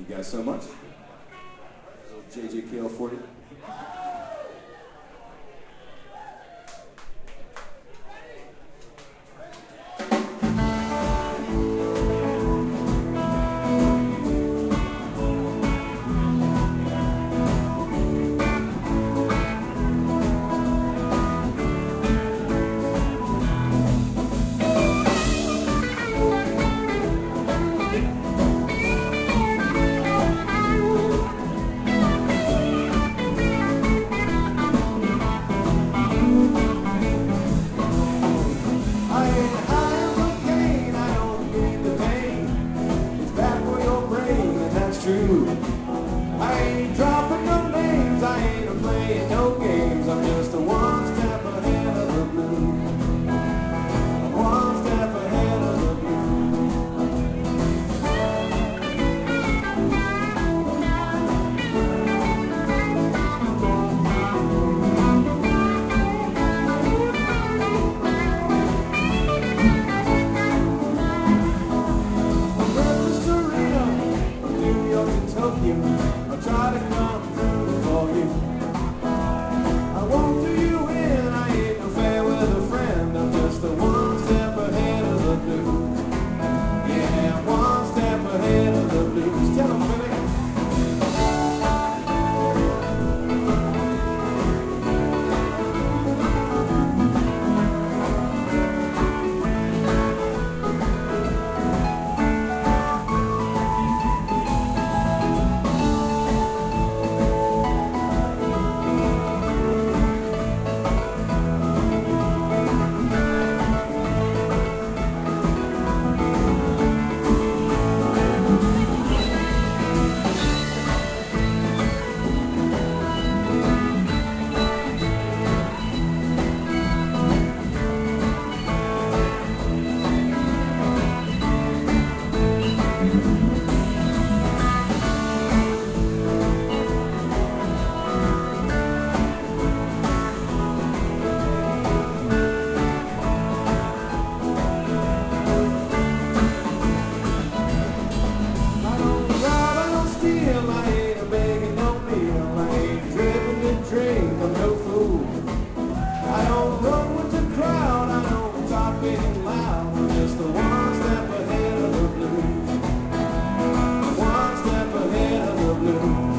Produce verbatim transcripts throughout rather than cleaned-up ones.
you guys so much. J J K L forty. I ain't dropping no names, I ain't a-playing no games. I'm just a one step ahead of the blues. One step ahead of the blues. From Memphis to Reno, from New York to Tokyo, I'll try to come through for you. I won't do you in, I ain't no fair weather friend. I'm just a one step ahead of the blues. Yeah, one step ahead of the blues. Tell them, Philly. Drink, I'm no fool. I don't run with the crowd, I don't talk being loud. I'm just a one step ahead of the blues. One step ahead of the blues.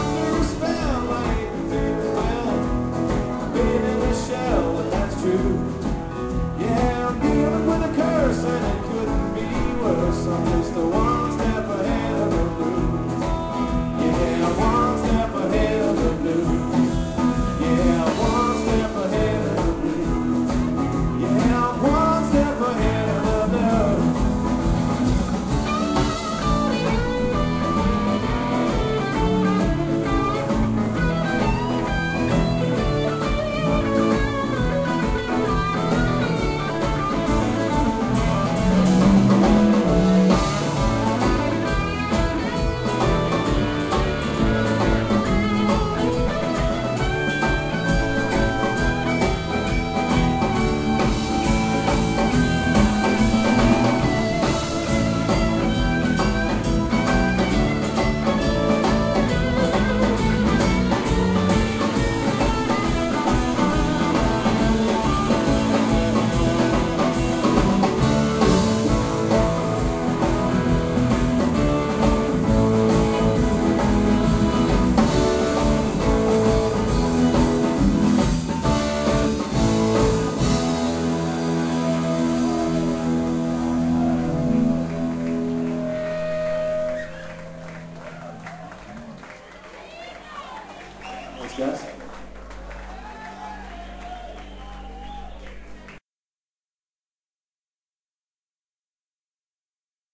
True.